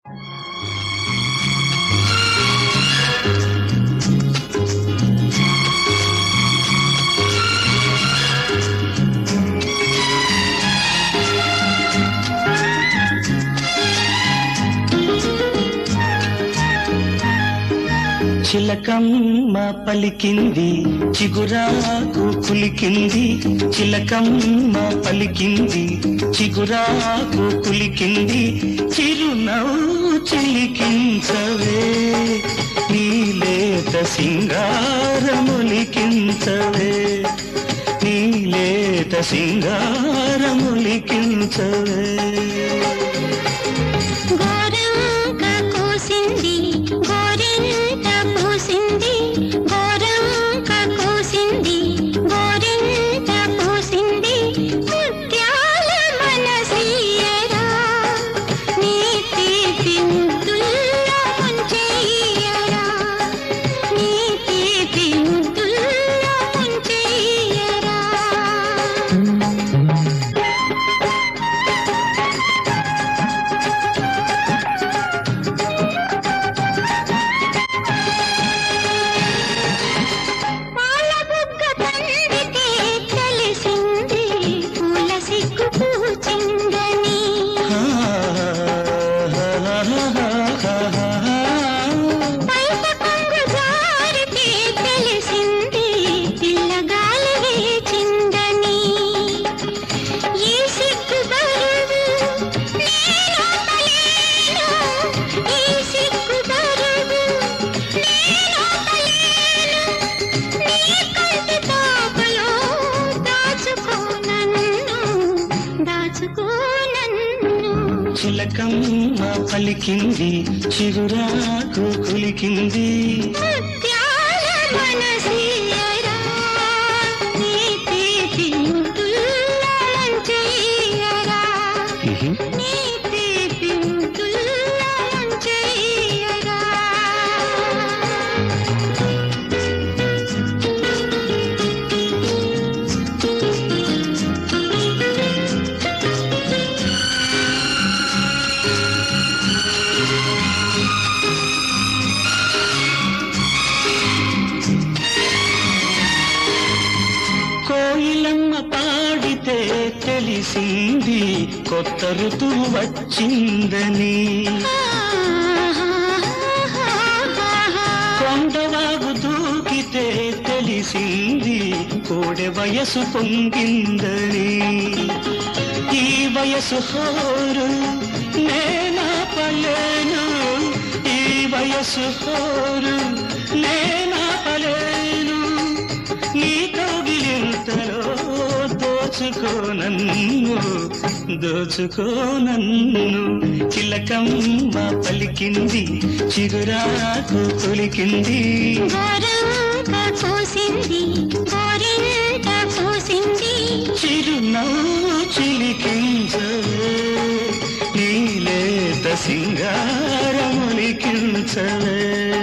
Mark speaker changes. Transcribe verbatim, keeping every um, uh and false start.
Speaker 1: చిలకమ్మ పలికింది చిగురాకు కులికింది, చిలకమ్మ పలికింది చిగురాకు కులికింది, చిరునవ్వు చిలికించవే నీలేత సింగారములికించవే, నీలేత సింగారములికించవే. చిలకమ్మ పలికింది చిగురాకు కులికింది,
Speaker 2: ముత్యాల మనసియరా నీ తీపి ముద్దుల్లో ముంచెయ్యరా, నీ తీపి ముద్దుల్లో ముంచెయ్యరా.
Speaker 1: కోయిలమ్మ పాడితే తెలిసింది కొత్త ఋతువు వచ్చిందని, కొండవాగు దూకితే తెలిసింది కోడె వయసు పొంగిందని, ఈ వయసు హోరు నేనాపలేను, ఈ వయసు హోరు నేనాపలేను, నీ కౌగిలింతలో దోచుకో నన్ను, దోచుకో నన్ను. చిలకమ్మ పలికింది చిగురాకు కులికింది,
Speaker 2: గోరంక పూసింది గోరింట పూసింది,
Speaker 1: చిరునవ్వు చిలికించవే నీలేత సింగారములికించవే.